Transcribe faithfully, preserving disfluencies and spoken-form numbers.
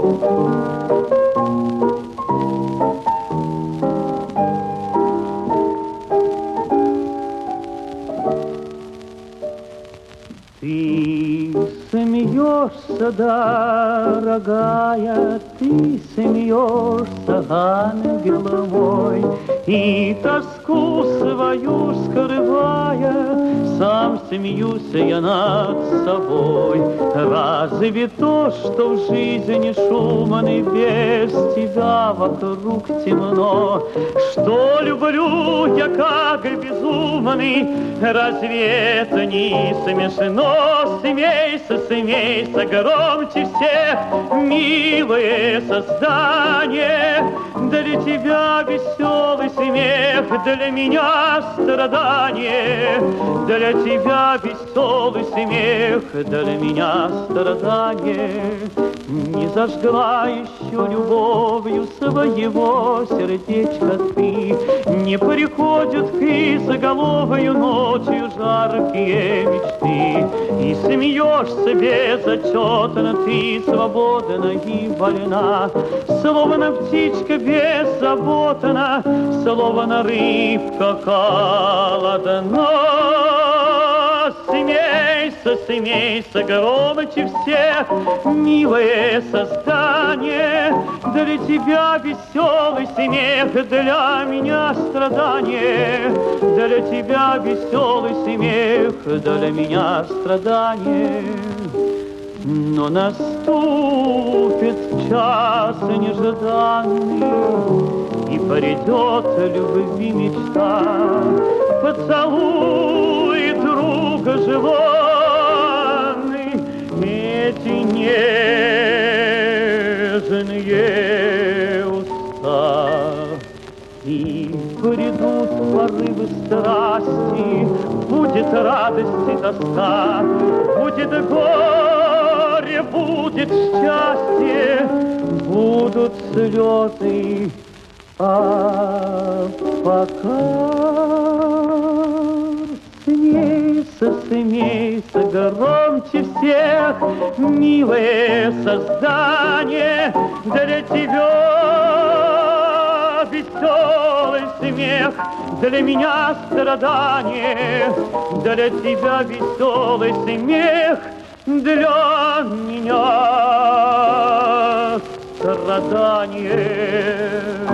Ты смеешься, дорогая, ты смеешься, ангел мой, и тоску свою скрывая, сам смеюсь я над собой. Разве то, что в жизни шумный, без тебя вокруг темно, что люблю я как безумный, разве это не смешно? Смейся, смейся громче всех, милое создание. Для тебя веселый смех, для меня страдание. Для тебя веселый смех, для меня страдание. Не зажгла еще любовью своего сердечка ты, не приходят к изголовью ночью жаркие мечты. И смеешься безотчетно ты, свободна и вольна, словно птичка беззаботна, словно рыбка холодна. Смейся, смейся громче всех, милое создание. Для тебя веселый смех, для меня страдание. Для тебя веселый смех, для меня страдание. Но наступит час нежданный, и придет любви мечта. Поцелуй друга желанный, эти нежные уста. И придут порывы страсти, будет радость и тоска, будет горе, будет счастье, будут слезы, а пока смейся, смейся громче всех, милое создание. Для тебя веселый смех, для меня страдание. Для тебя веселый смех, для меня страдание.